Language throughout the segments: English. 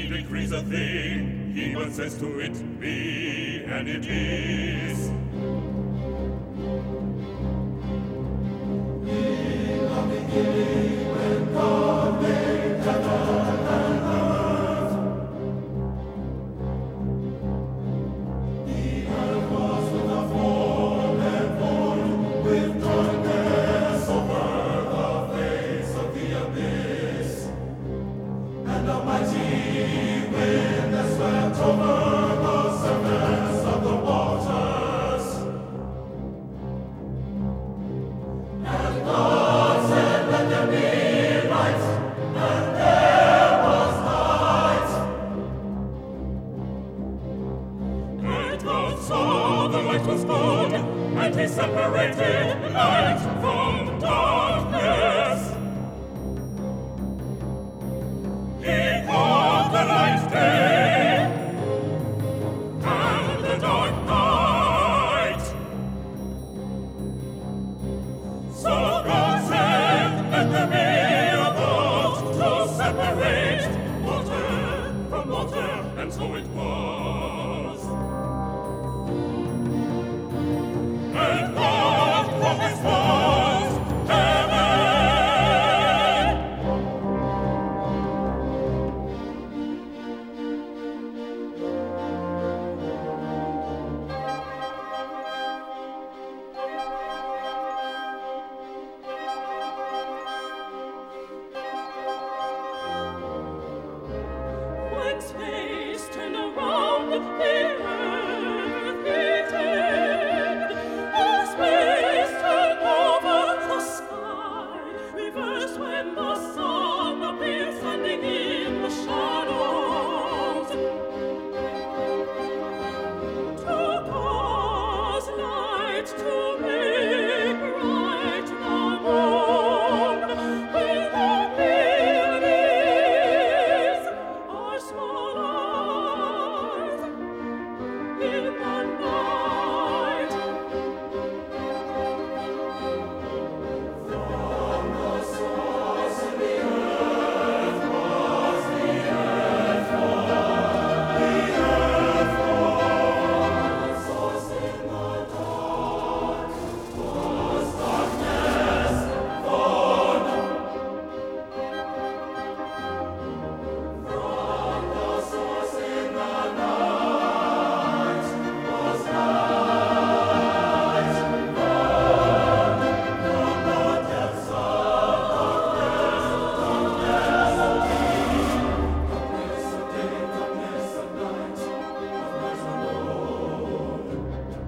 decrees a thing, he but says to it, be, and it is. In the beginning, when God made heaven and earth, the earth was without form and void, with darkness over the face of the abyss, and a mighty wind that swept over the surface of the waters. And God said, let there be light, and there was light. And God saw the light was good, and he separated light from darkness. He called the light day, and the dark night. So God said, let there be a vault to separate water from water, and so it was. And God promised was heaven. When space turned around, the earth heated. When space turned over the sky, reversed when the sun appeared standing in the shadows. To cause light to make bright the moon, when the Pleiades are small eyes in the night. From the source of the earth was the earth formed, the source in the dark was darkness formed. From the source in the night was light formed. From the depths of darkness of day, darkness of night, of the Lord.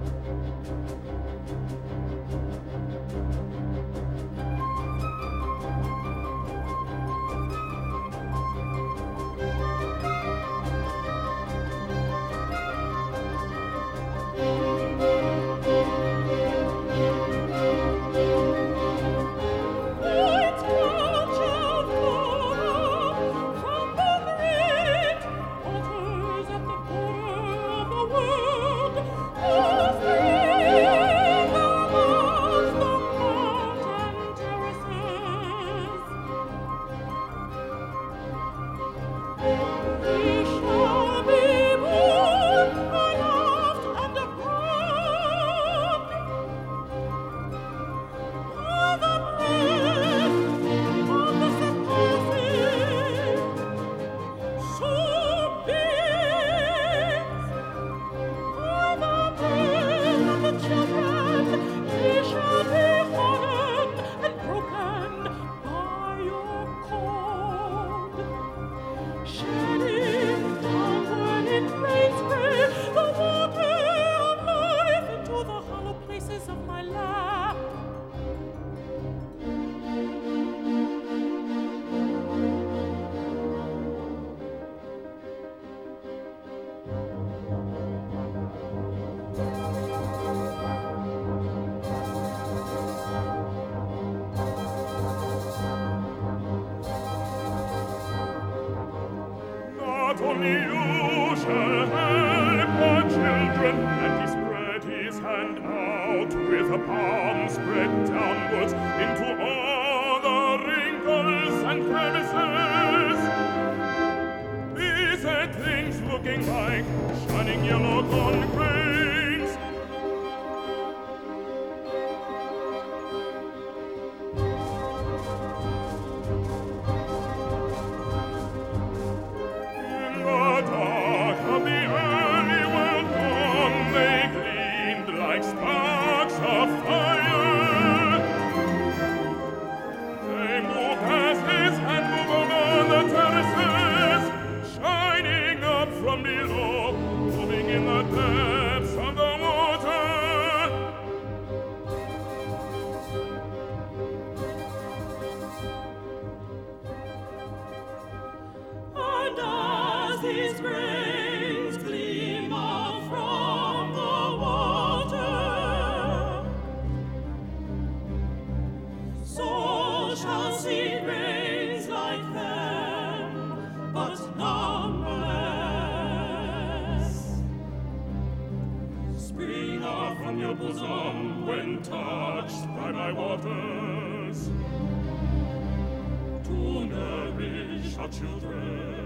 Light clouds shall fall from the great waters at the border of the world, as they amongst the mountain terraces. We shall be born aloft and abroad, by the breath of the surpassing. So be it. By the breath of the children, we shall be hardened and broken by your cold. Shedding downward in rain spray the water of life into the hollow places of my lap. Not only you shall help our children, and he spread his hand out with a palm spread downwards into all the wrinkles and crevices. These yellow corn grains. In the dark of the early world dawn, they gleamed like sparks of fire. They moved as his hand moved on the terraces, shining up from below, moving in the depths of the water. And as these grains gleam up from the water, so shall seed grains like them, but numberless, spring up from your bosom when touched by my waters, to nourish our children.